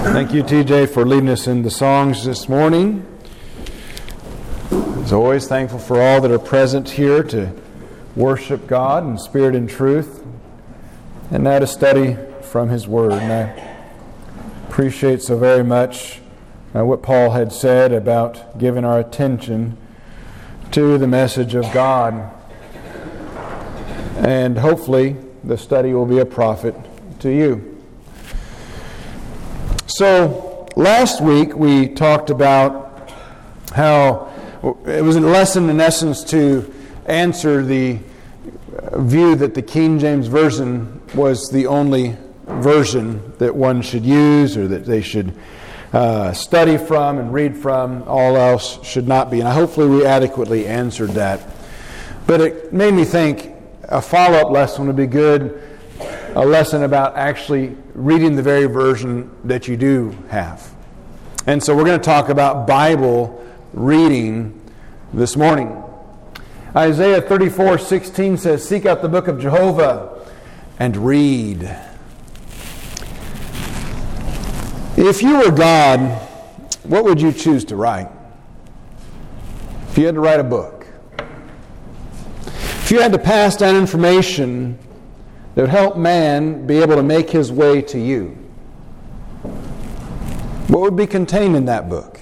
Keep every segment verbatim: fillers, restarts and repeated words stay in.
Thank you, T J, for leading us in the songs this morning. As always, thankful for all that are present here to worship God in spirit and truth, and now to study from His Word. And I appreciate so very much uh, what Paul had said about giving our attention to the message of God. And hopefully the study will be a profit to you. So, last week we talked about how it was a lesson in essence to answer the view that the King James Version was the only version that one should use or that they should uh, study from and read from. All else should not be. And hopefully we adequately answered that. But it made me think a follow-up lesson would be good. A lesson about actually reading the very version that you do have. And so we're going to talk about Bible reading this morning. Isaiah thirty-four sixteen says, "Seek out the book of Jehovah and read." If you were God, what would you choose to write? If you had to write a book. If you had to pass down information that would help man be able to make his way to you, what would be contained in that book?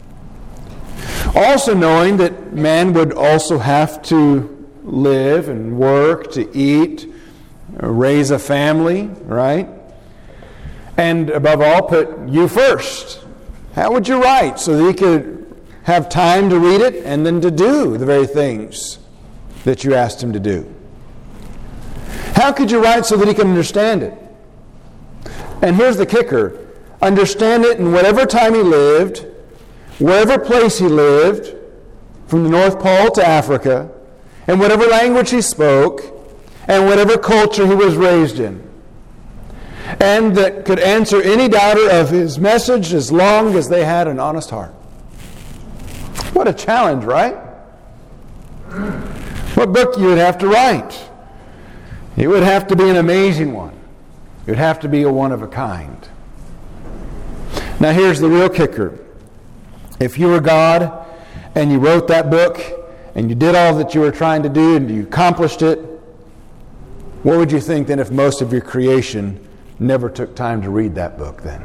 Also knowing that man would also have to live and work, to eat, raise a family, right? And above all, put you first. How would you write so that you could have time to read it and then to do the very things that you asked him to do? How could you write so that he can understand it? And here's the kicker. Understand it in whatever time he lived, wherever place he lived, from the North Pole to Africa, and whatever language he spoke, and whatever culture he was raised in. And that could answer any doubter of his message as long as they had an honest heart. What a challenge, right? What book you would have to write? It would have to be an amazing one. It would have to be a one of a kind. Now here's the real kicker. If you were God and you wrote that book and you did all that you were trying to do and you accomplished it, what would you think then if most of your creation never took time to read that book then?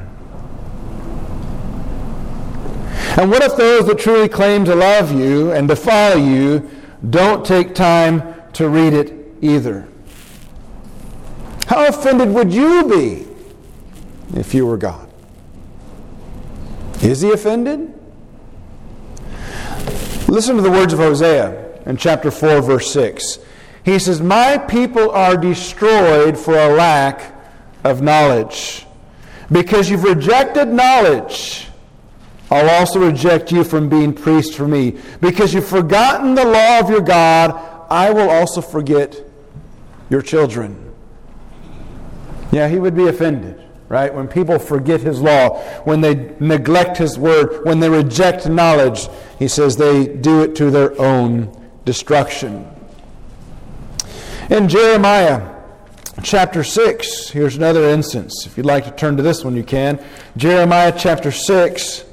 And what if those that truly claim to love you and to follow you don't take time to read it either? How offended would you be if you were God? Is he offended? Listen to the words of Hosea in chapter four, verse six. He says, "My people are destroyed for a lack of knowledge. Because you've rejected knowledge, I'll also reject you from being priest for me. Because you've forgotten the law of your God, I will also forget your children." Yeah, he would be offended, right? When people forget his law, when they neglect his word, when they reject knowledge, he says they do it to their own destruction. In Jeremiah chapter six, here's another instance. If you'd like to turn to this one, you can. Jeremiah chapter six.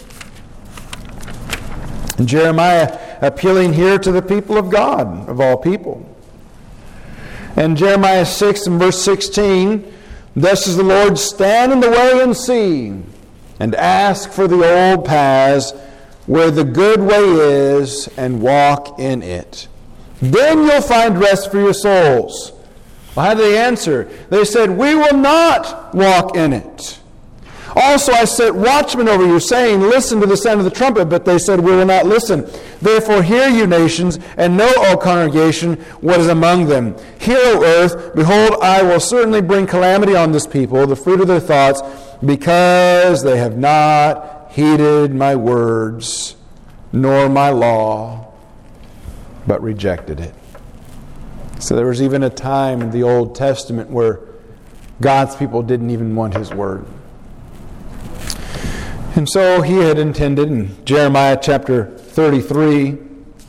And Jeremiah appealing here to the people of God, of all people. And Jeremiah six and verse sixteen, "Thus says the Lord, stand in the way and see, and ask for the old paths where the good way is, and walk in it. Then you'll find rest for your souls." Well, how did they answer? They said, "We will not walk in it. Also I set watchmen over you, saying, listen to the sound of the trumpet." But they said, "We will not listen. Therefore hear, you nations, and know, O congregation, what is among them. Hear, O earth, behold, I will certainly bring calamity on this people, the fruit of their thoughts, because they have not heeded my words, nor my law, but rejected it." So there was even a time in the Old Testament where God's people didn't even want his word. And so he had intended in Jeremiah chapter thirty-three,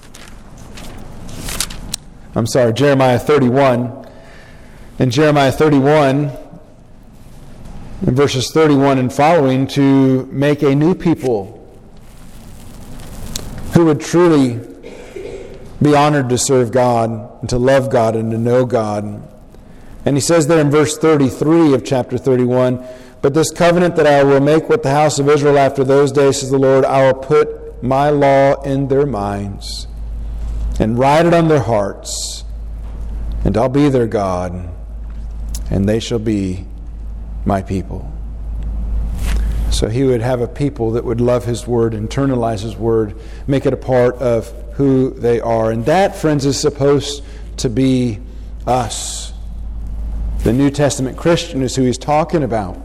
I'm sorry, Jeremiah thirty-one. In Jeremiah thirty-one, in verses thirty-one and following, to make a new people who would truly be honored to serve God, and to love God, and to know God. And he says there in verse thirty-three of chapter thirty-one, "But this covenant that I will make with the house of Israel after those days, says the Lord, I will put my law in their minds, and write it on their hearts, and I'll be their God, and they shall be my people." So he would have a people that would love his word, internalize his word, make it a part of who they are. And that, friends, is supposed to be us. The New Testament Christian is who he's talking about.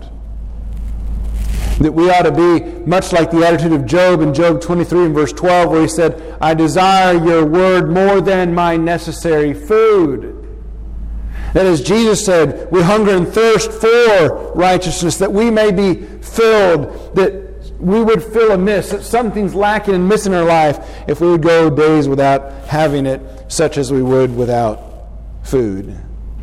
That we ought to be much like the attitude of Job in Job twenty-three and verse twelve, where he said, "I desire your word more than my necessary food." That is, Jesus said, we hunger and thirst for righteousness, that we may be filled, that we would feel amiss, that something's lacking and missing in our life if we would go days without having it, such as we would without food.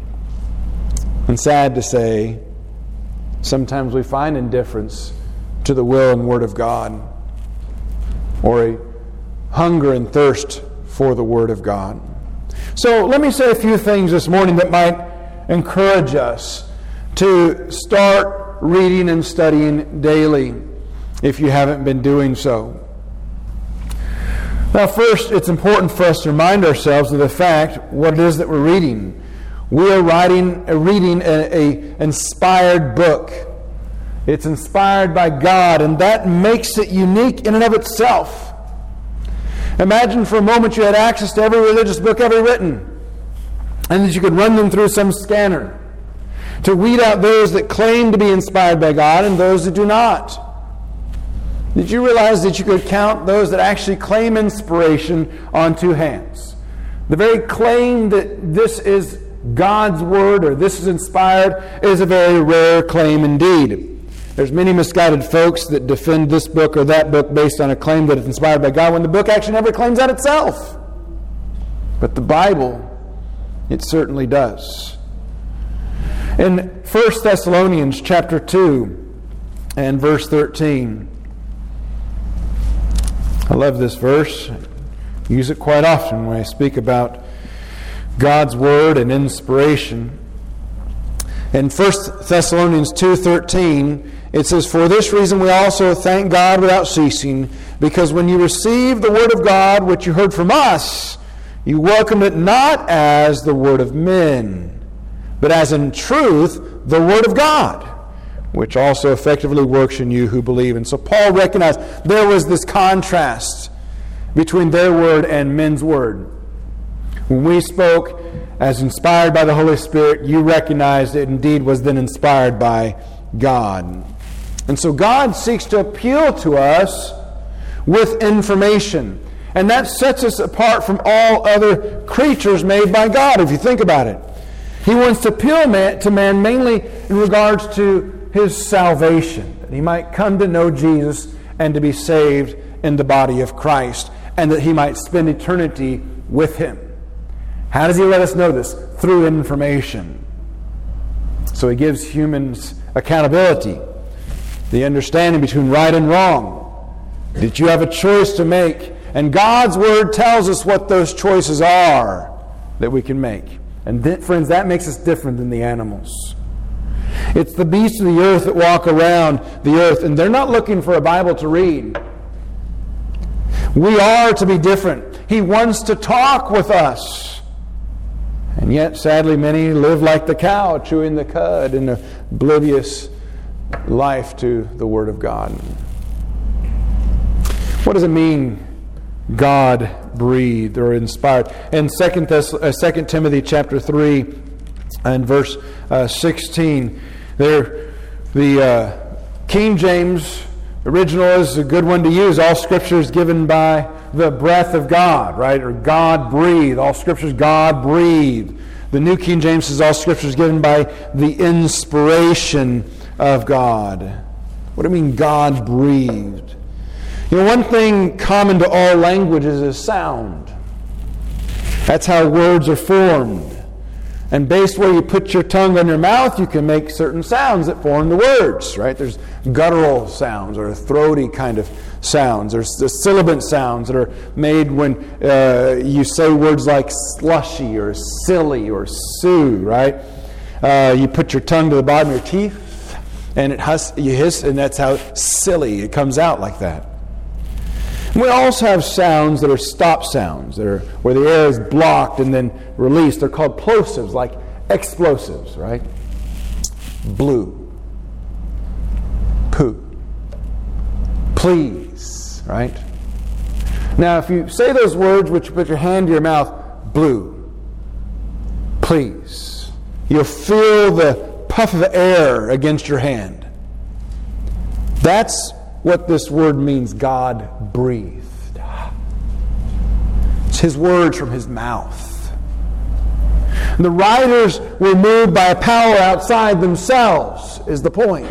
And sad to say, sometimes we find indifference to the will and word of God, or a hunger and thirst for the word of God. So let me say a few things this morning that might encourage us to start reading and studying daily if you haven't been doing so. Now, first, it's important for us to remind ourselves of the fact what it is that we're reading. We are writing, uh, reading a, a inspired book. It's inspired by God, and that makes it unique in and of itself. Imagine for a moment you had access to every religious book ever written, and that you could run them through some scanner to weed out those that claim to be inspired by God and those that do not. Did you realize that you could count those that actually claim inspiration on two hands? The very claim that this is God's word or this is inspired is a very rare claim indeed. There's many misguided folks that defend this book or that book based on a claim that it's inspired by God when the book actually never claims that itself. But the Bible, it certainly does. In First Thessalonians chapter two and verse thirteen, I love this verse. I use it quite often when I speak about God's word and inspiration. In First Thessalonians two thirteen, it says, "For this reason we also thank God without ceasing, because when you received the word of God, which you heard from us, you welcomed it not as the word of men, but as in truth the word of God, which also effectively works in you who believe." And so Paul recognized there was this contrast between their word and men's word. When we spoke as inspired by the Holy Spirit, you recognized it indeed was then inspired by God. And so God seeks to appeal to us with information. And that sets us apart from all other creatures made by God, if you think about it. He wants to appeal man, to man mainly in regards to his salvation, that he might come to know Jesus and to be saved in the body of Christ, and that he might spend eternity with him. How does he let us know this? Through information. So he gives humans accountability, the understanding between right and wrong, that you have a choice to make, and God's word tells us what those choices are that we can make. And th- friends, that makes us different than the animals. It's the beasts of the earth that walk around the earth, and they're not looking for a Bible to read. We are to be different. He wants to talk with us. And yet, sadly, many live like the cow, chewing the cud in an oblivious life to the Word of God. What does it mean, God breathed or inspired? In Second Timothy chapter three and verse uh, sixteen, there, the uh, King James original is a good one to use. All Scripture is given by the breath of God, right? Or God breathed. All Scripture is God breathed. The New King James says all Scripture is given by the inspiration of God. What do you mean God breathed? You know, one thing common to all languages is sound. That's how words are formed. And based where you put your tongue on your mouth, you can make certain sounds that form the words, right? There's guttural sounds or throaty kind of sounds. There's the sibilant sounds that are made when uh, you say words like slushy or silly or sue, right? Uh, you put your tongue to the bottom of your teeth, and it hus- you hiss, and that's how silly it comes out like that. We also have sounds that are stop sounds, that are where the air is blocked and then released. They're called plosives, like explosives, right? Blue, poo, please, right? Now, if you say those words, which you put your hand to your mouth, blue, please, you'll feel the puff of air against your hand. That's what this word means, God breathed. It's His words from His mouth. The writers were moved by a power outside themselves, is the point.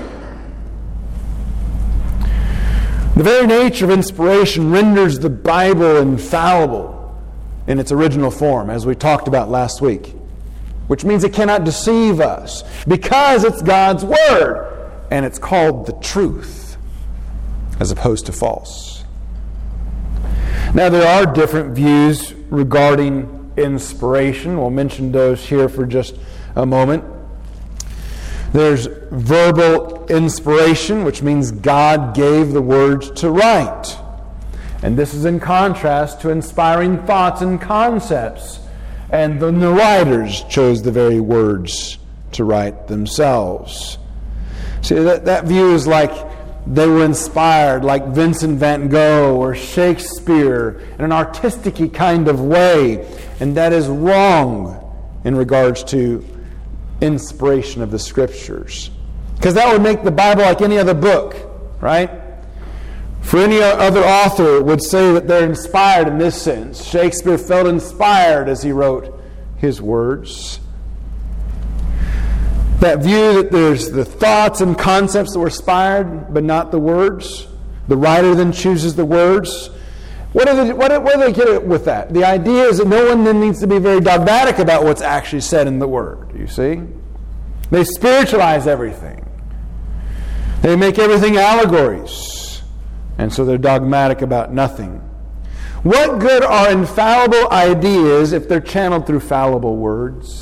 The very nature of inspiration renders the Bible infallible in its original form, as we talked about last week, which means it cannot deceive us because it's God's Word, and it's called the truth, as opposed to false. Now, there are different views regarding inspiration. We'll mention those here for just a moment. There's verbal inspiration, which means God gave the words to write. And this is in contrast to inspiring thoughts and concepts. And then the writers chose the very words to write themselves. See, that, that view is like they were inspired, like Vincent van Gogh or Shakespeare, in an artistic-y kind of way. And that is wrong in regards to inspiration of the Scriptures. Because that would make the Bible like any other book, right? For any other author would say that they're inspired in this sense. Shakespeare felt inspired as he wrote his words. That view that there's the thoughts and concepts that were inspired, but not the words. The writer then chooses the words. What do they, what, what do they get with that? The idea is that no one then needs to be very dogmatic about what's actually said in the Word, you see? They spiritualize everything. They make everything allegories. And so they're dogmatic about nothing. What good are infallible ideas if they're channeled through fallible words?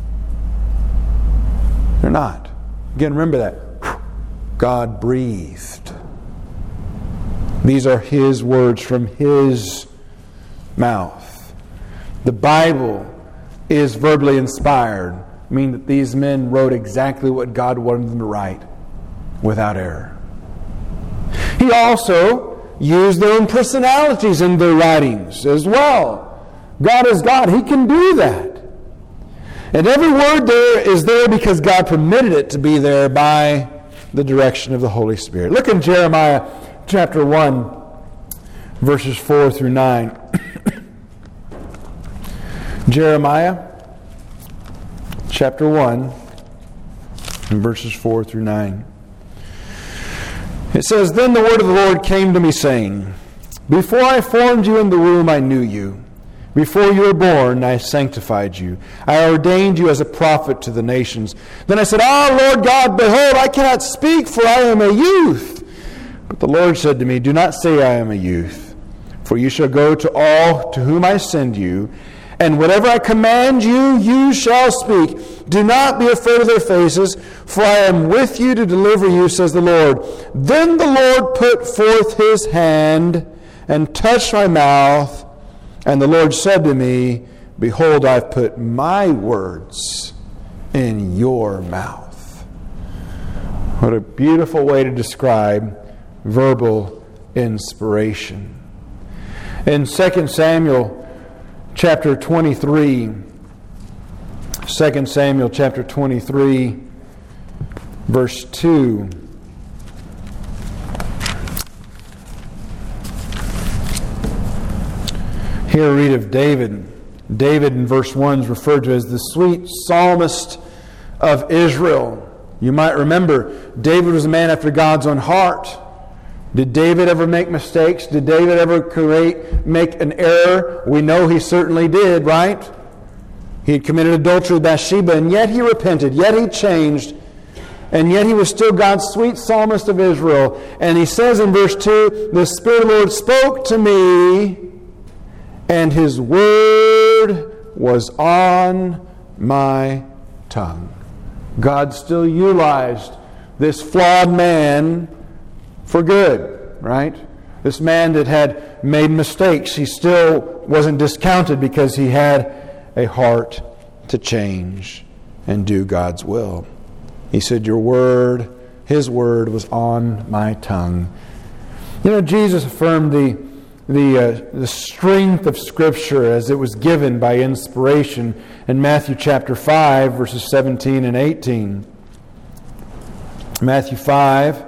They're not. Again, remember that. God breathed. These are His words from His mouth. The Bible is verbally inspired, meaning that these men wrote exactly what God wanted them to write, without error. He also used their own personalities in their writings as well. God is God. He can do that. And every word there is there because God permitted it to be there by the direction of the Holy Spirit. Look in Jeremiah chapter one, verses four through nine. Jeremiah chapter one, and verses four through nine. It says, "Then the word of the Lord came to me, saying, Before I formed you in the womb, I knew you. Before you were born, I sanctified you. I ordained you as a prophet to the nations. Then I said, Ah, Lord God, behold, I cannot speak, for I am a youth. But the Lord said to me, Do not say I am a youth, for you shall go to all to whom I send you, and whatever I command you, you shall speak. Do not be afraid of their faces, for I am with you to deliver you, says the Lord. Then the Lord put forth His hand and touched my mouth, and the Lord said to me, Behold, I've put my words in your mouth." What a beautiful way to describe verbal inspiration. In Second Samuel chapter twenty-three, Second Samuel chapter twenty-three, verse two. Here we read of David. David in verse one is referred to as the sweet psalmist of Israel. You might remember, David was a man after God's own heart. Did David ever make mistakes? Did David ever create, make an error? We know he certainly did, right? He had committed adultery with Bathsheba, and yet he repented, yet he changed, and yet he was still God's sweet psalmist of Israel. And he says in verse two, the Spirit of the Lord spoke to me, and His word was on my tongue. God still utilized this flawed man for good, right? This man that had made mistakes, he still wasn't discounted because he had a heart to change and do God's will. He said, your word, His word was on my tongue. You know, Jesus affirmed the, the, uh, the strength of Scripture as it was given by inspiration in Matthew chapter five, verses seventeen and eighteen. Matthew five,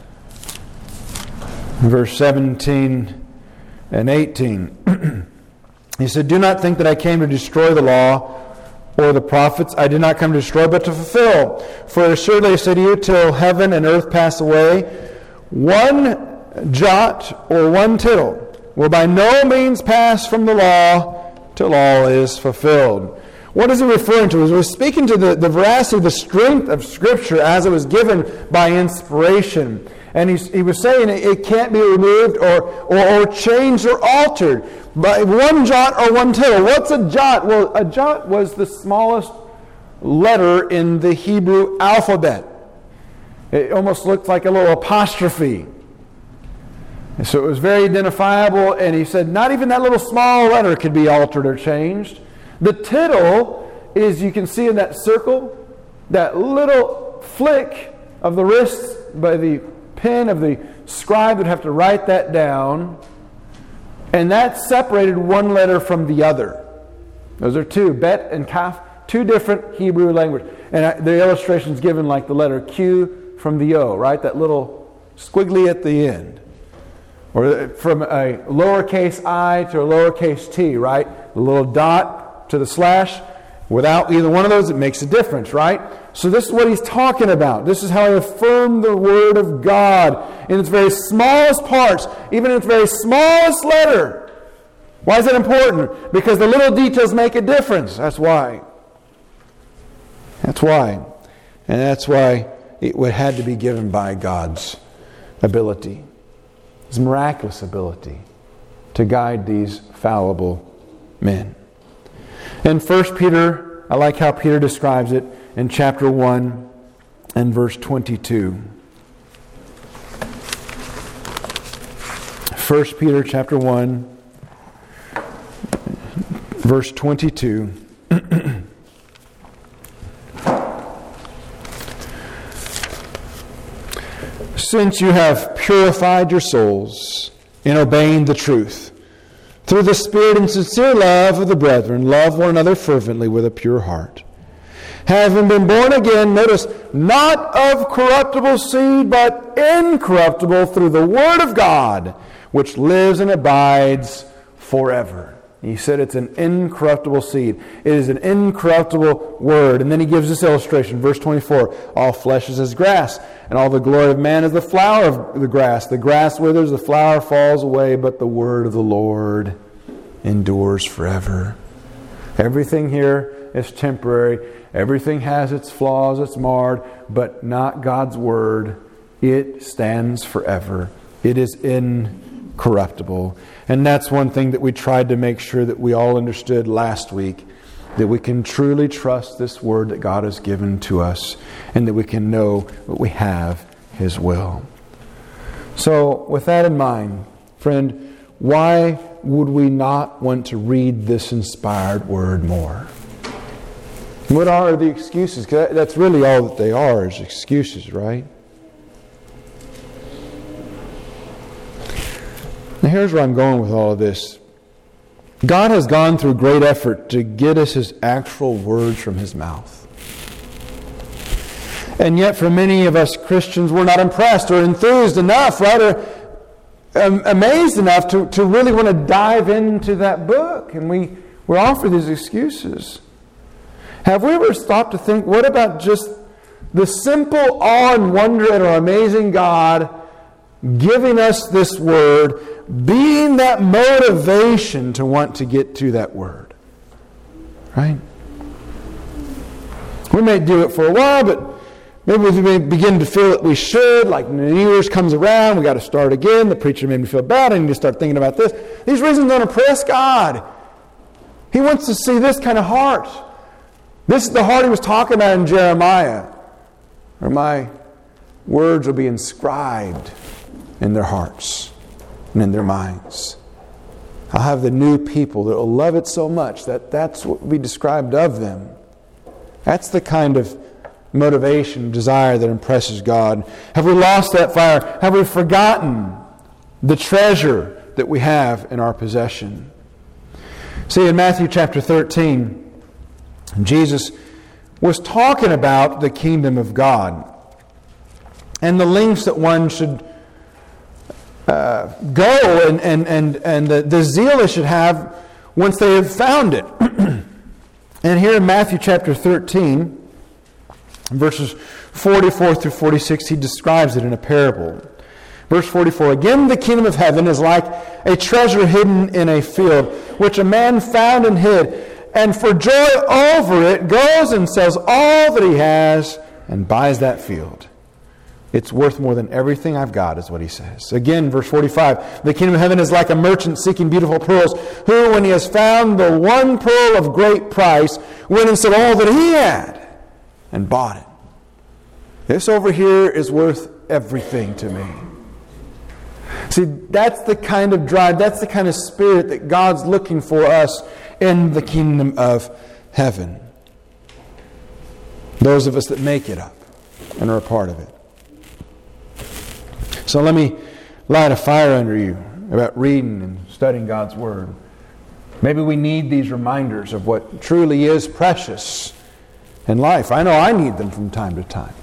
verse seventeen and eighteen. He said, do not think that I came to destroy the law or the prophets. I did not come to destroy, but to fulfill. For assuredly I say to you, till heaven and earth pass away, one jot or one tittle will by no means pass from the law till all is fulfilled. What is he referring to? He was speaking to the, the veracity, the strength of Scripture as it was given by inspiration. And he, he was saying it, it can't be removed or, or, or changed or altered by one jot or one tittle. What's a jot? Well, a jot was the smallest letter in the Hebrew alphabet. It almost looked like a little apostrophe. And so it was very identifiable, and he said not even that little small letter could be altered or changed. The tittle is, you can see in that circle, that little flick of the wrist by the pen of the scribe would have to write that down, and that separated one letter from the other. Those are two, bet and kaf, two different Hebrew language. And the illustration is given like the letter Q from the O, right? That little squiggly at the end. Or from a lowercase I to a lowercase t, right? The little dot to the slash. Without either one of those, it makes a difference, right? So this is what he's talking about. This is how he affirmed the Word of God in its very smallest parts, even in its very smallest letter. Why is that important? Because the little details make a difference. That's why. That's why. And that's why it had to be given by God's ability. His miraculous ability to guide these fallible men. In First Peter, I like how Peter describes it in chapter one and verse twenty-two. First Peter chapter one, verse twenty-two. Since you have purified your souls in obeying the truth, through the Spirit and sincere love of the brethren, love one another fervently with a pure heart. Having been born again, notice, not of corruptible seed, but incorruptible through the Word of God, which lives and abides forever. He said it's an incorruptible seed. It is an incorruptible Word. And then he gives this illustration, verse twenty-four. All flesh is as grass, and all the glory of man is the flower of the grass. The grass withers, the flower falls away, but the Word of the Lord endures forever. Everything here is temporary. Everything has its flaws, it's marred, but not God's Word. It stands forever. It is incorruptible. And that's one thing that we tried to make sure that we all understood last week, that we can truly trust this Word that God has given to us, and that we can know that we have His will. So, with that in mind, friend, why would we not want to read this inspired Word more? What are the excuses? 'Cause that's really all that they are, is excuses, right? Now here's where I'm going with all of this. God has gone through great effort to get us His actual words from His mouth. And yet for many of us Christians, we're not impressed or enthused enough, right? Or um, amazed enough to, to really want to dive into that book. And we, we're offered these excuses. Have we ever stopped to think, what about just the simple awe and wonder at our amazing God giving us this Word, being that motivation to want to get to that Word? Right? We may do it for a while, but maybe we may begin to feel that we should, like when the New Year's comes around, we got to start again. The preacher made me feel bad. I need to start thinking about this. These reasons don't impress God. He wants to see this kind of heart. This is the heart he was talking about in Jeremiah. Or my words will be inscribed in their hearts and in their minds. I'll have the new people that will love it so much that that's what will be described of them. That's the kind of motivation, desire that impresses God. Have we lost that fire? Have we forgotten the treasure that we have in our possession? See, in Matthew chapter thirteen, Jesus was talking about the kingdom of God and the lengths that one should uh, go and, and, and, and the, the zeal they should have once they have found it. And here in Matthew chapter thirteen, verses forty-four through forty-six, he describes it in a parable. Verse forty-four, again the kingdom of heaven is like a treasure hidden in a field, which a man found and hid, and for joy over it goes and sells all that he has and buys that field. It's worth more than everything I've got, is what he says. Again, verse forty-five, the kingdom of heaven is like a merchant seeking beautiful pearls, who, when he has found the one pearl of great price, went and sold all that he had and bought it. This over here is worth everything to me. See, that's the kind of drive, that's the kind of spirit that God's looking for us in the kingdom of heaven. Those of us that make it up and are a part of it. So let me light a fire under you about reading and studying God's Word. Maybe we need these reminders of what truly is precious in life. I know I need them from time to time.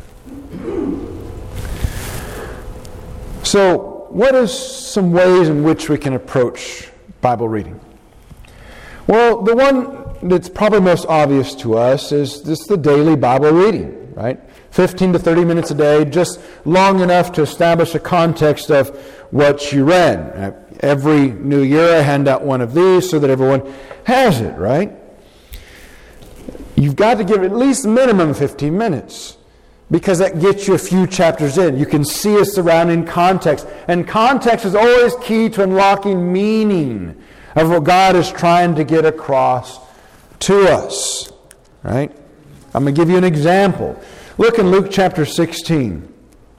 So, what are some ways in which we can approach Bible reading? Well, the one that's probably most obvious to us is just the daily Bible reading, right? fifteen to thirty minutes a day, just long enough to establish a context of what you read. Every new year I hand out one of these so that everyone has it, right? You've got to give at least minimum fifteen minutes, because that gets you a few chapters in. You can see a surrounding context. And context is always key to unlocking meaning of what God is trying to get across to us. Right? I'm going to give you an example. Look in Luke chapter sixteen.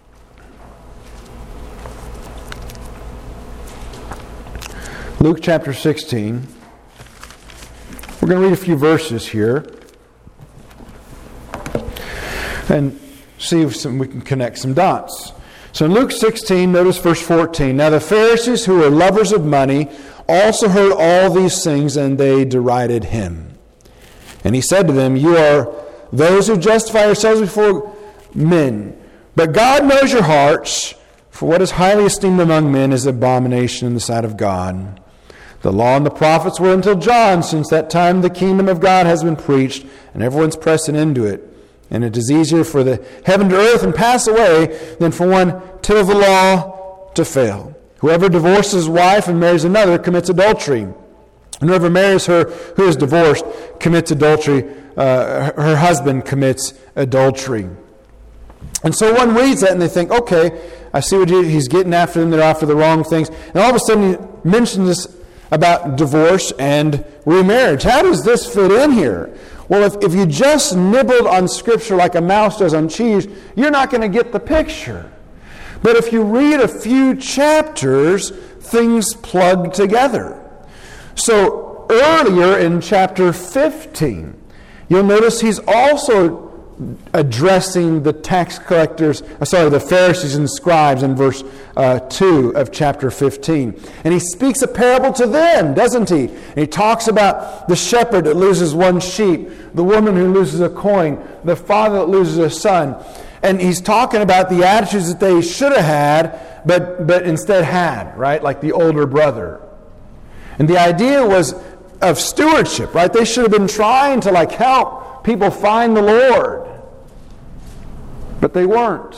Luke chapter sixteen. We're going to read a few verses here and see if some, we can connect some dots. So in Luke sixteen, notice verse fourteen. Now the Pharisees, who were lovers of money, also heard all these things, and they derided him. And he said to them, you are those who justify yourselves before men, but God knows your hearts, for what is highly esteemed among men is abomination in the sight of God. The law and the prophets were until John. Since that time the kingdom of God has been preached, and everyone's pressing into it. And it is easier for the heaven to earth and pass away than for one till the law to fail. Whoever divorces his wife and marries another commits adultery. And whoever marries her who is divorced commits adultery. Uh, her husband commits adultery. And so one reads that and they think, okay, I see what he, he's getting after them. They're after the wrong things. And all of a sudden he mentions this about divorce and remarriage. How does this fit in here? Well, if, if you just nibbled on Scripture like a mouse does on cheese, you're not going to get the picture. But if you read a few chapters, things plug together. So earlier in chapter fifteen, you'll notice he's also addressing the tax collectors, sorry, the Pharisees and scribes in verse uh, two of chapter fifteen. And he speaks a parable to them, doesn't he? And he talks about the shepherd that loses one sheep, the woman who loses a coin, the father that loses a son. And he's talking about the attitudes that they should have had, but, but instead had, right? Like the older brother. And the idea was of stewardship, right? They should have been trying to like help people find the Lord. But they weren't.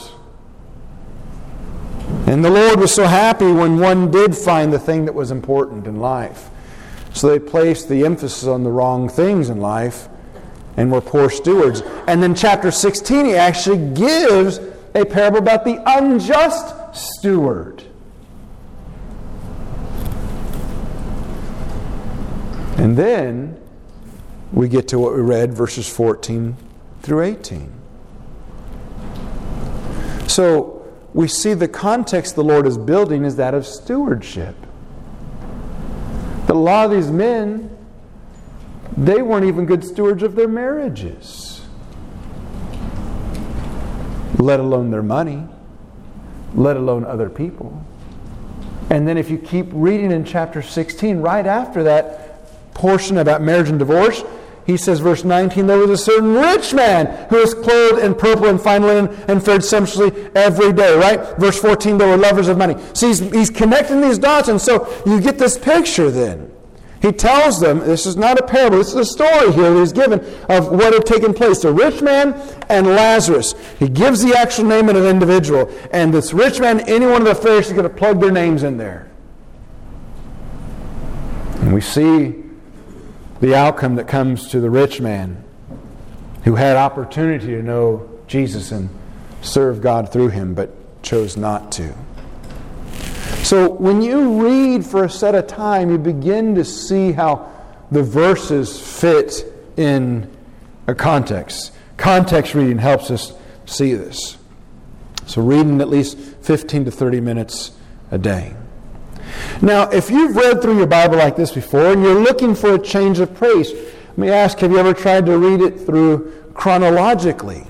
And the Lord was so happy when one did find the thing that was important in life. So they placed the emphasis on the wrong things in life and were poor stewards. And then chapter sixteen, he actually gives a parable about the unjust steward. And then we get to what we read, verses fourteen through eighteen. So we see the context the Lord is building is that of stewardship. But a lot of these men, they weren't even good stewards of their marriages, let alone their money, let alone other people. And then if you keep reading in chapter sixteen, right after that portion about marriage and divorce, he says, verse nineteen, there was a certain rich man who was clothed in purple and fine linen and fared sumptuously every day, right? Verse fourteen, they were lovers of money. See, he's, he's connecting these dots, and so you get this picture then. He tells them, this is not a parable, this is a story here that he's given of what had taken place. A rich man and Lazarus. He gives the actual name of an individual. And this rich man, any one of the Pharisees is going to plug their names in there. And we see the outcome that comes to the rich man who had opportunity to know Jesus and serve God through him, but chose not to. So when you read for a set of time, you begin to see how the verses fit in a context. Context reading helps us see this. So reading at least fifteen to thirty minutes a day. Now, if you've read through your Bible like this before and you're looking for a change of pace, let me ask, have you ever tried to read it through chronologically?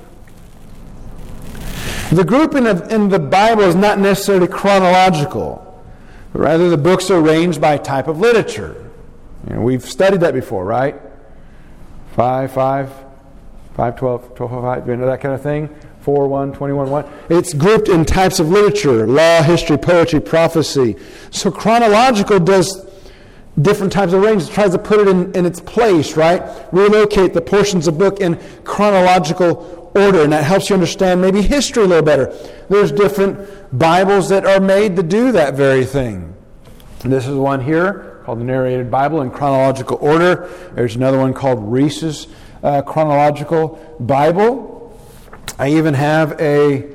The grouping of, in the Bible is not necessarily chronological, but rather the books are arranged by type of literature. You know, we've studied that before, right? Five, five, five, twelve, twelve, five, you know, that kind of thing. Four, one, twenty-one, one. It's grouped in types of literature: law, history, poetry, prophecy. So chronological does different types of arrangements. It tries to put it in, in its place, right? Relocate the portions of book in chronological order, and that helps you understand maybe history a little better. There's different Bibles that are made to do that very thing. This is one here called the Narrated Bible in chronological order. There's another one called Reese's uh, Chronological Bible. I even have a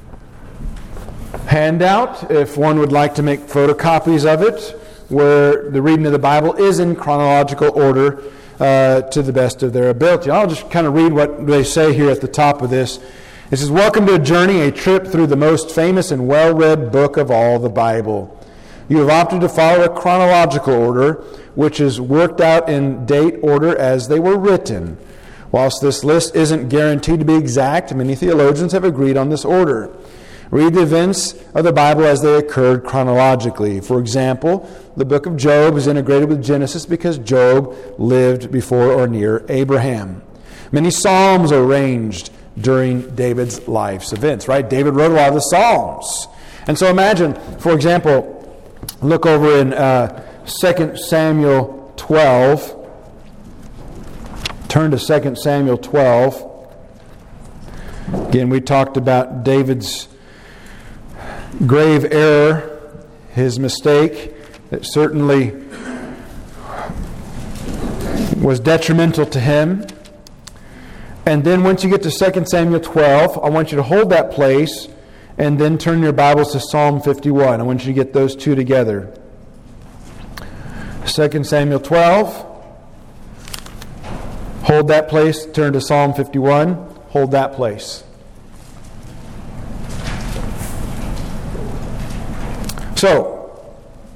handout, if one would like to make photocopies of it, where the reading of the Bible is in chronological order uh, to the best of their ability. I'll just kind of read what they say here at the top of this. It says, "Welcome to a journey, a trip through the most famous and well-read book of all, the Bible. You have opted to follow a chronological order, which is worked out in date order as they were written. Whilst this list isn't guaranteed to be exact, many theologians have agreed on this order. Read the events of the Bible as they occurred chronologically. For example, the book of Job is integrated with Genesis because Job lived before or near Abraham. Many Psalms are arranged during David's life's events, right? David wrote a lot of the Psalms. And so imagine, for example, look over in uh, Second Samuel twelve. Turn to Second Samuel twelve. Again, we talked about David's grave error, his mistake, that certainly was detrimental to him. And then once you get to Second Samuel twelve, I want you to hold that place and then turn your Bibles to Psalm fifty-one. I want you to get those two together. Second Samuel twelve. Hold that place, turn to Psalm fifty-one, hold that place. So,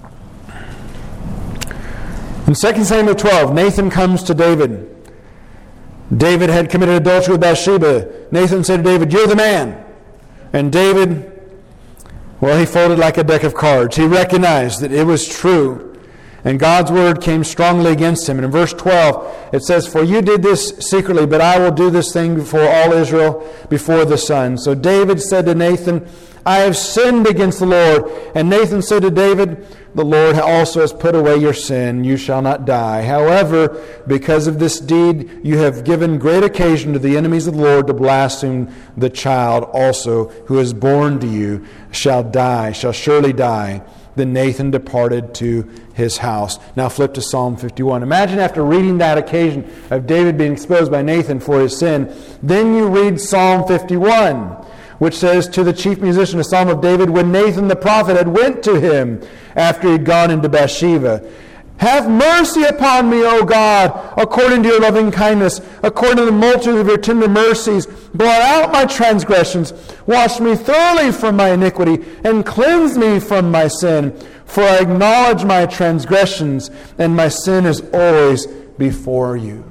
in Second Samuel twelve, Nathan comes to David. David had committed adultery with Bathsheba. Nathan said to David, "You're the man." And David, well, he folded like a deck of cards. He recognized that it was true. And God's word came strongly against him. And in verse twelve, it says, "For you did this secretly, but I will do this thing before all Israel, before the sun." So David said to Nathan, I have sinned against the Lord. And Nathan said to David, the Lord also has put away your sin. You shall not die. However, because of this deed, you have given great occasion to the enemies of the Lord to blaspheme. The child also who is born to you shall die, shall surely die. Then Nathan departed to his house. Now flip to Psalm fifty-one. Imagine after reading that occasion of David being exposed by Nathan for his sin, then you read Psalm fifty-one, which says, to the chief musician, a psalm of David, when Nathan the prophet had went to him after he had gone into Bathsheba. Have mercy upon me, O God, according to your loving kindness, according to the multitude of your tender mercies. Blot out my transgressions. Wash me thoroughly from my iniquity, and cleanse me from my sin. For I acknowledge my transgressions, and my sin is always before you.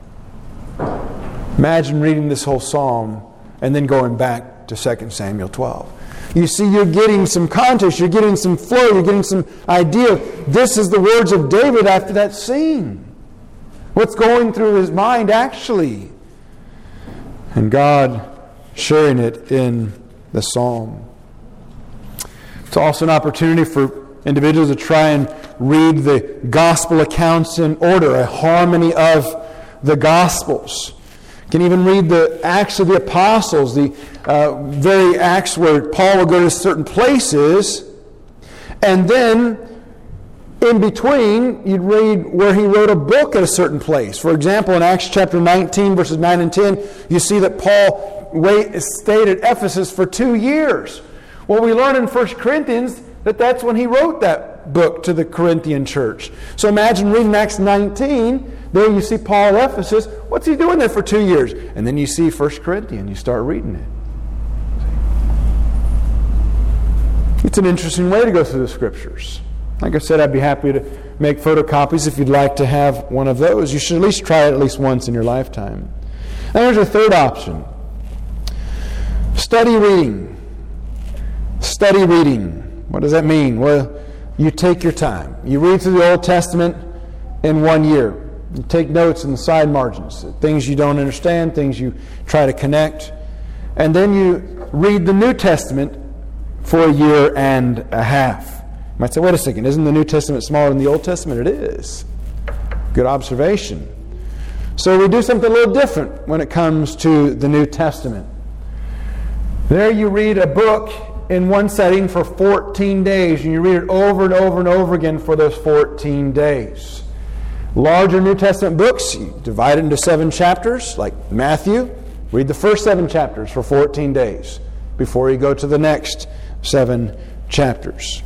Imagine reading this whole psalm and then going back to Second Samuel twelve. You see, you're getting some context, you're getting some flow, you're getting some idea. This is the words of David after that scene. What's going through his mind actually? And God sharing it in the psalm. It's also an opportunity for individuals to try and read the gospel accounts in order, a harmony of the gospels. You can even read the Acts of the Apostles, the uh, very Acts where Paul will go to certain places, and then in between you'd read where he wrote a book at a certain place. For example, in Acts chapter nineteen, verses nine and ten, you see that Paul wait, stayed at Ephesus for two years. Well, we learn in First Corinthians that that's when he wrote that book to the Corinthian church. So imagine reading Acts nineteen. There you see Paul at Ephesus. What's he doing there for two years? And then you see First Corinthians. You start reading it. It's an interesting way to go through the Scriptures. Like I said, I'd be happy to make photocopies if you'd like to have one of those. You should at least try it at least once in your lifetime. And there's a third option. Study reading. Study reading. What does that mean? Well, you take your time. You read through the Old Testament in one year. You take notes in the side margins, things you don't understand, things you try to connect. And then you read the New Testament for a year and a half. You might say, wait a second, isn't the New Testament smaller than the Old Testament? It is. Good observation. So we do something a little different when it comes to the New Testament. There you read a book in one setting for fourteen days, and you read it over and over and over again for those fourteen days. Larger New Testament books, you divide it into seven chapters, like Matthew. Read the first seven chapters for fourteen days before you go to the next seven chapters.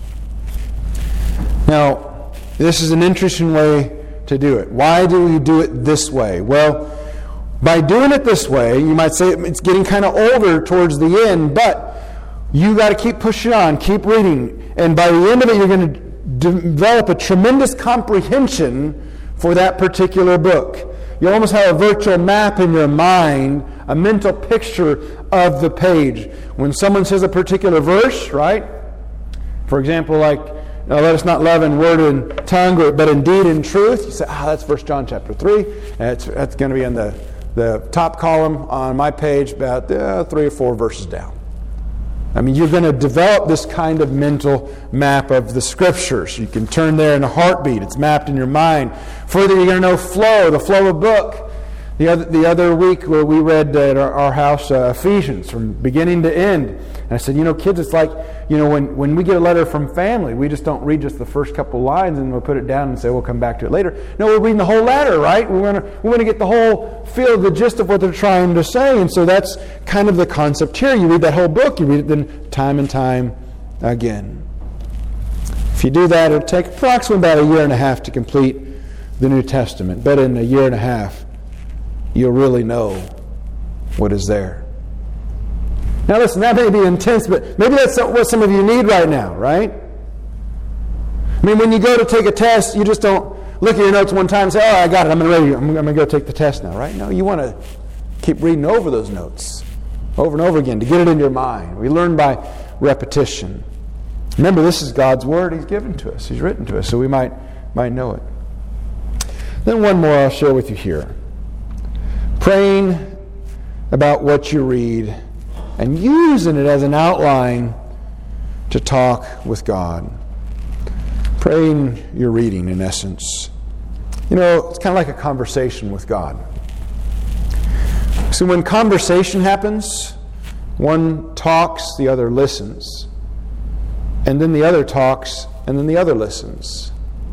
Now, this is an interesting way to do it. Why do we do it this way? Well, by doing it this way, you might say it's getting kind of older towards the end, but you got to keep pushing on, keep reading, and by the end of it, you're going to develop a tremendous comprehension for that particular book. You almost have a virtual map in your mind, a mental picture of the page. When someone says a particular verse, right? For example, like, now, let us not love in word and tongue, but in deed and truth. You say, ah, oh, that's First John chapter three. That's, that's going to be in the, the top column on my page, about uh, three or four verses down. I mean, you're going to develop this kind of mental map of the Scriptures. You can turn there in a heartbeat. It's mapped in your mind. Further, you're going to know flow, the flow of book. The other, the other week where we read at our, our house uh, Ephesians from beginning to end. And I said, you know, kids, it's like, you know, when, when we get a letter from family, we just don't read just the first couple lines and we'll put it down and say, we'll come back to it later. No, we're reading the whole letter, right? We want to we want to get the whole feel, the gist of what they're trying to say. And so that's kind of the concept here. You read that whole book, you read it then time and time again. If you do that, it'll take approximately about a year and a half to complete the New Testament. But in a year and a half, you'll really know what is there. Now listen, that may be intense, but maybe that's what some of you need right now, right? I mean, when you go to take a test, you just don't look at your notes one time and say, oh, I got it, I'm ready, I'm going to go take the test now, right? No, you want to keep reading over those notes, over and over again, to get it in your mind. We learn by repetition. Remember, this is God's Word He's given to us, He's written to us, so we might, might know it. Then one more I'll share with you here. Praying about what you read and using it as an outline to talk with God. Praying your reading, in essence. You know, it's kind of like a conversation with God. So when conversation happens, one talks, the other listens. And then the other talks, and then the other listens.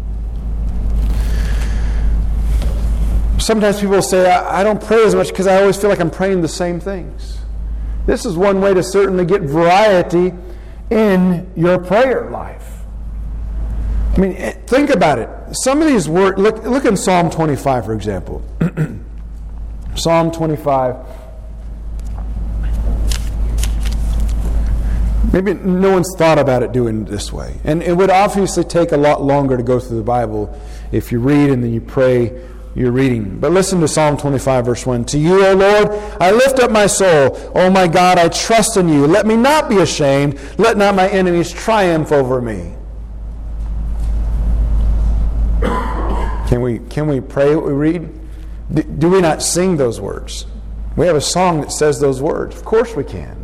Sometimes people say, I, I don't pray as much because I always feel like I'm praying the same things. This is one way to certainly get variety in your prayer life. I mean, think about it. Some of these words, look, look in Psalm twenty-five, for example. Psalm twenty-five. Maybe no one's thought about it doing it this way. And it would obviously take a lot longer to go through the Bible if you read and then you pray your reading. But listen to Psalm twenty-five, verse one. To you, O Lord, I lift up my soul. O my God, I trust in you. Let me not be ashamed. Let not my enemies triumph over me. Can we, can we pray what we read? Do, do we not sing those words? We have a song that says those words. Of course we can.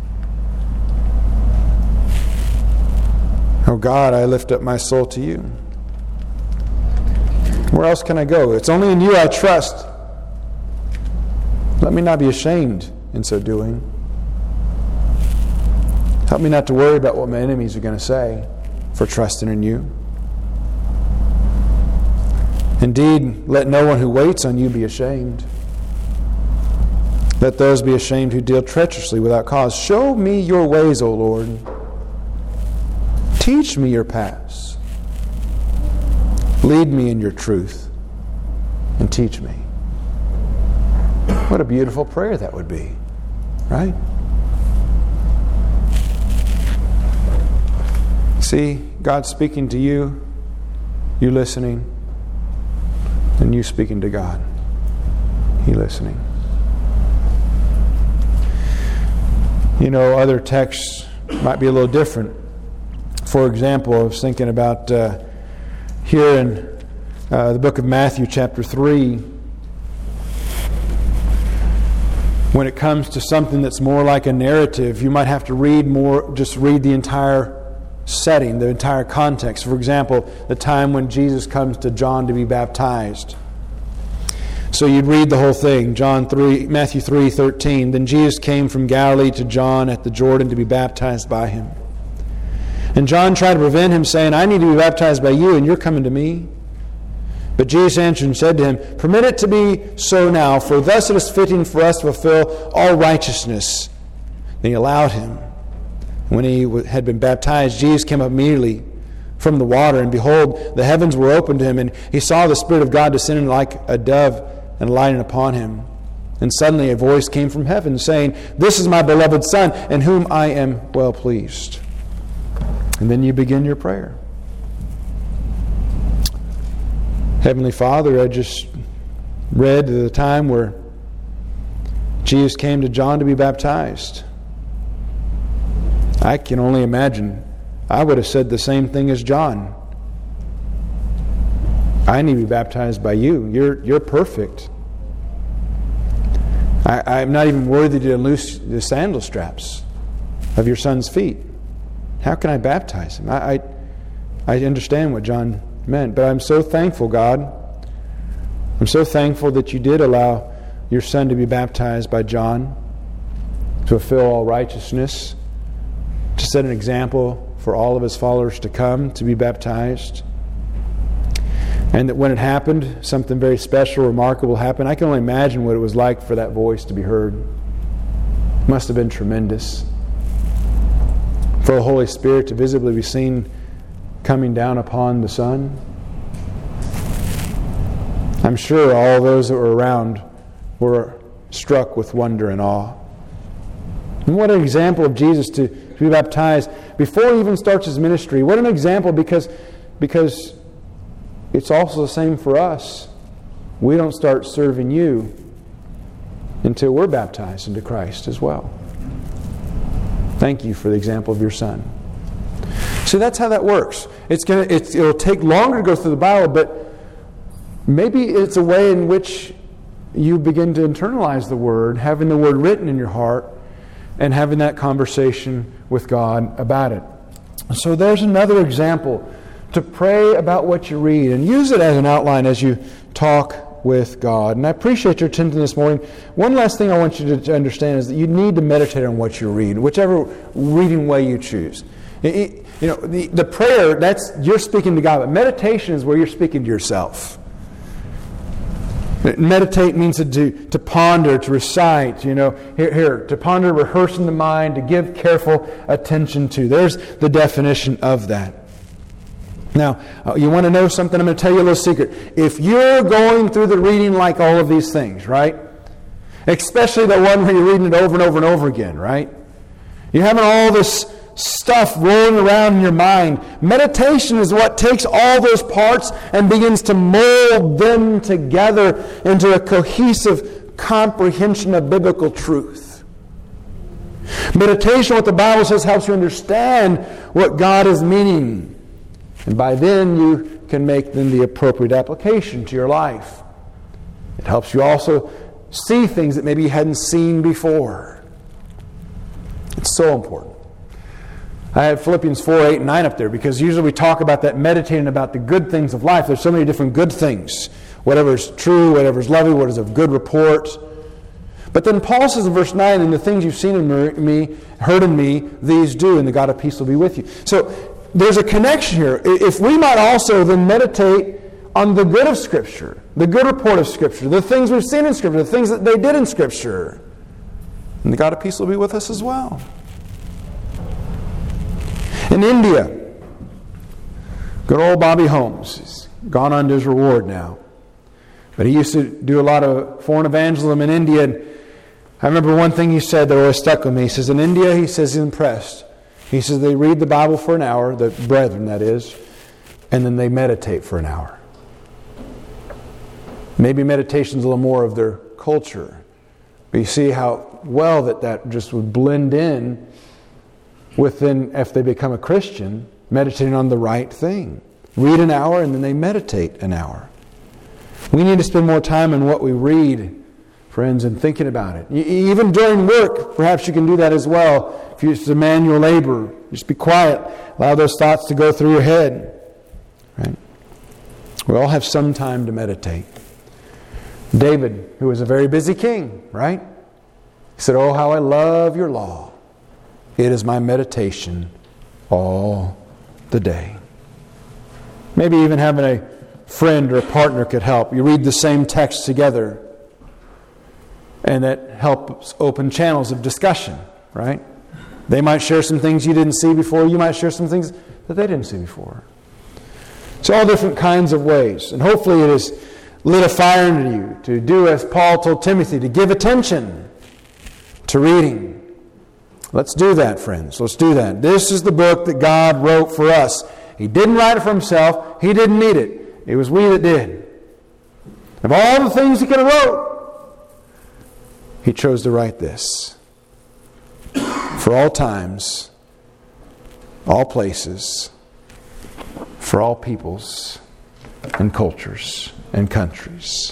Oh God, I lift up my soul to you. Where else can I go? It's only in you I trust. Let me not be ashamed in so doing. Help me not to worry about what my enemies are going to say for trusting in you. Indeed, let no one who waits on you be ashamed. Let those be ashamed who deal treacherously without cause. Show me your ways, O Lord. Teach me your paths. Lead me in your truth and teach me. What a beautiful prayer that would be, right? See, God speaking to you, you listening, and you speaking to God, He listening. You know, other texts might be a little different. For example, I was thinking about uh, here in uh, the book of Matthew, chapter three, when it comes to something that's more like a narrative, you might have to read more, just read the entire setting, the entire context. For example, the time when Jesus comes to John to be baptized. So you'd read the whole thing. John three, Matthew three thirteen. Then Jesus came from Galilee to John at the Jordan to be baptized by him. And John tried to prevent him, saying, I need to be baptized by you, and you're coming to me. But Jesus answered and said to him, Permit it to be so now, for thus it is fitting for us to fulfill all righteousness. Then he allowed him. When he had been baptized, Jesus came up immediately from the water, and behold, the heavens were opened to him, and he saw the Spirit of God descending like a dove and lighting upon him. And suddenly a voice came from heaven, saying, This is my beloved Son, in whom I am well pleased. And then you begin your prayer. Heavenly Father, I just read the time where Jesus came to John to be baptized. I can only imagine. I would have said the same thing as John. I need to be baptized by you. You're, you're perfect. I, I'm not even worthy to loose the sandal straps of your Son's feet. How can I baptize him? I, I, I understand what John meant, but I'm so thankful, God. I'm so thankful that you did allow your Son to be baptized by John to fulfill all righteousness, to set an example for all of his followers to come to be baptized. And that when it happened, something very special, remarkable happened. I can only imagine what it was like for that voice to be heard. It must have been tremendous. For the Holy Spirit to visibly be seen coming down upon the Son. I'm sure all those that were around were struck with wonder and awe. And what an example of Jesus to, to be baptized before he even starts his ministry. What an example, because, because it's also the same for us. We don't start serving you until we're baptized into Christ as well. Thank you for the example of your Son. So that's how that works. It's gonna. It's, it'll take longer to go through the Bible, but maybe it's a way in which you begin to internalize the Word, having the Word written in your heart, and having that conversation with God about it. So there's another example to pray about what you read and use it as an outline as you talk with God. And I appreciate your attention this morning. One last thing I want you to understand is that you need to meditate on what you read, whichever reading way you choose. It, you know, the, the prayer, that's you're speaking to God, but meditation is where you're speaking to yourself. Meditate means to do, to ponder, to recite, you know, here, here, to ponder, rehearse in the mind, to give careful attention to. There's the definition of that. Now, uh, you want to know something? I'm going to tell you a little secret. If you're going through the reading like all of these things, right? Especially the one where you're reading it over and over and over again, right? You're having all this stuff rolling around in your mind. Meditation is what takes all those parts and begins to mold them together into a cohesive comprehension of biblical truth. Meditation, what the Bible says, helps you understand what God is meaning. And by then you can make then the appropriate application to your life. It helps you also see things that maybe you hadn't seen before. It's so important. I had Philippians four, eight, and nine up there because usually we talk about that, meditating about the good things of life. There's so many different good things. Whatever is true, whatever is lovely, what is of good report. But then Paul says in verse nine, and the things you've seen in me, heard in me, these do, and the God of peace will be with you. So there's a connection here. If we might also then meditate on the good of Scripture, the good report of Scripture, the things we've seen in Scripture, the things that they did in Scripture, and the God of peace will be with us as well. In India, good old Bobby Holmes, he's gone on to his reward now. But he used to do a lot of foreign evangelism in India. And I remember one thing he said that always stuck with me. He says, in India, he says, he's impressed. He says they read the Bible for an hour, the brethren that is, and then they meditate for an hour. Maybe meditation's a little more of their culture. But you see how well that that just would blend in within, if they become a Christian, meditating on the right thing. Read an hour and then they meditate an hour. We need to spend more time on what we read, friends, and thinking about it. Even during work, perhaps you can do that as well. If you're a manual labor, just be quiet. Allow those thoughts to go through your head. Right? We all have some time to meditate. David, who was a very busy king, right? He said, oh, how I love your law. It is my meditation all the day. Maybe even having a friend or a partner could help. You read the same text together, and that helps open channels of discussion, right? They might share some things you didn't see before. You might share some things that they didn't see before. It's all different kinds of ways. And hopefully it has lit a fire into you to do as Paul told Timothy, to give attention to reading. Let's do that, friends. Let's do that. This is the book that God wrote for us. He didn't write it for himself. He didn't need it. It was we that did. Of all the things he could have wrote, he chose to write this. For all times, all places, for all peoples and cultures and countries.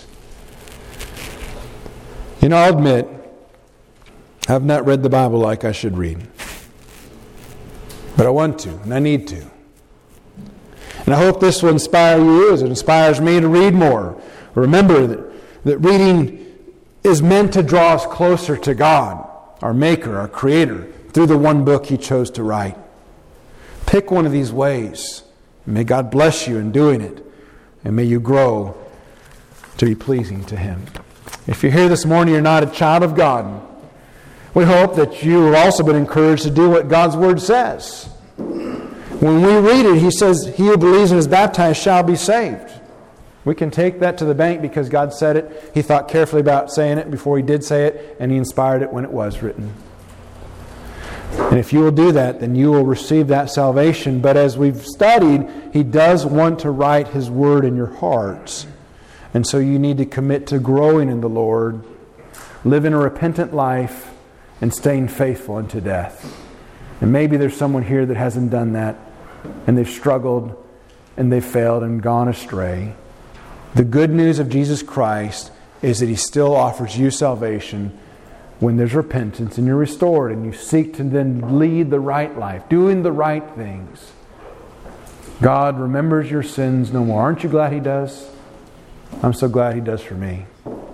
You know, I'll admit, I've not read the Bible like I should read. But I want to, and I need to. And I hope this will inspire you as it inspires me to read more. Remember that, that reading is meant to draw us closer to God, our Maker, our Creator, through the one book He chose to write. Pick one of these ways. May God bless you in doing it. And may you grow to be pleasing to Him. If you're here this morning, you're not a child of God, we hope that you have also been encouraged to do what God's Word says. When we read it, He says, he who believes and is baptized shall be saved. We can take that to the bank because God said it. He thought carefully about saying it before He did say it, and He inspired it when it was written. And if you will do that, then you will receive that salvation. But as we've studied, He does want to write His Word in your hearts. And so you need to commit to growing in the Lord, living a repentant life, and staying faithful unto death. And maybe there's someone here that hasn't done that, and they've struggled, and they've failed and gone astray. The good news of Jesus Christ is that He still offers you salvation when there's repentance and you're restored and you seek to then lead the right life, doing the right things, God remembers your sins no more. Aren't you glad He does? I'm so glad He does for me.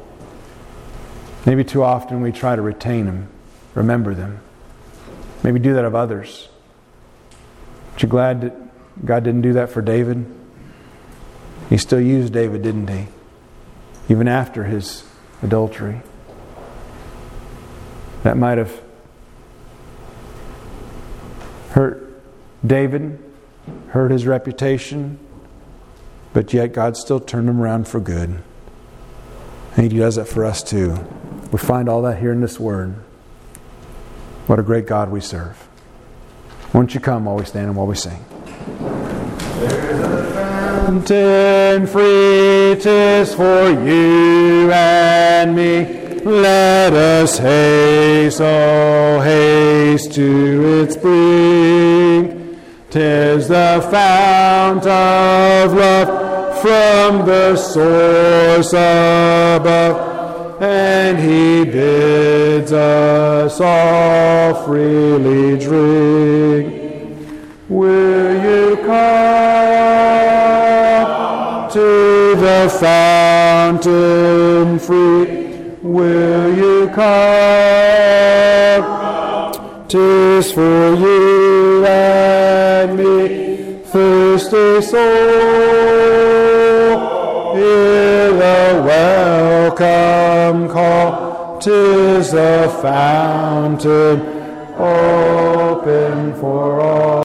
Maybe too often we try to retain them, remember them. Maybe do that of others. Aren't you glad that God didn't do that for David? He still used David, didn't He? Even after his adultery. That might have hurt David, hurt his reputation, but yet God still turned him around for good. And He does it for us too. We find all that here in this Word. What a great God we serve. Won't you come while we stand and while we sing? There's a fountain free, 'tis for you and me. Let us haste, oh haste to its brink. 'Tis the fount of love from the source above, and He bids us all freely drink. Will you come to the fountain free? Will you come? 'Tis for you and me, thirsty soul. Hear the welcome call. 'Tis the fountain open for all.